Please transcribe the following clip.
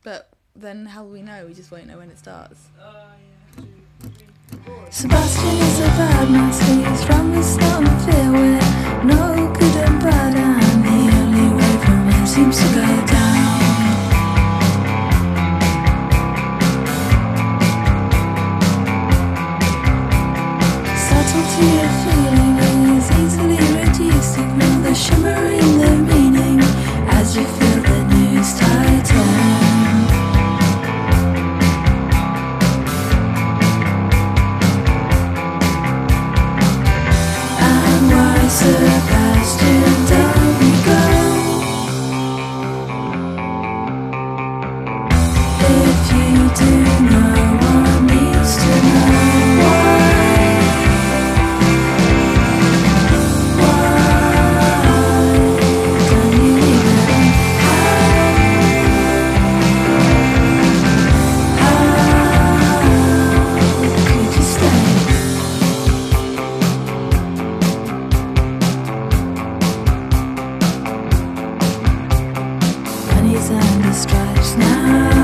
But then how will we know? We just won't know when it starts. Sebastian is a bad master, he's from the start and fear we're no good and bad, and the only way from him seems to go down. Subtlety of feeling is easily reduced, ignore the shimmer in the meaning as you feel the news tighten. Sebastian, down we go. If you do, no one needs to know why. Don't you leave it on how could you stay? And the stripes now.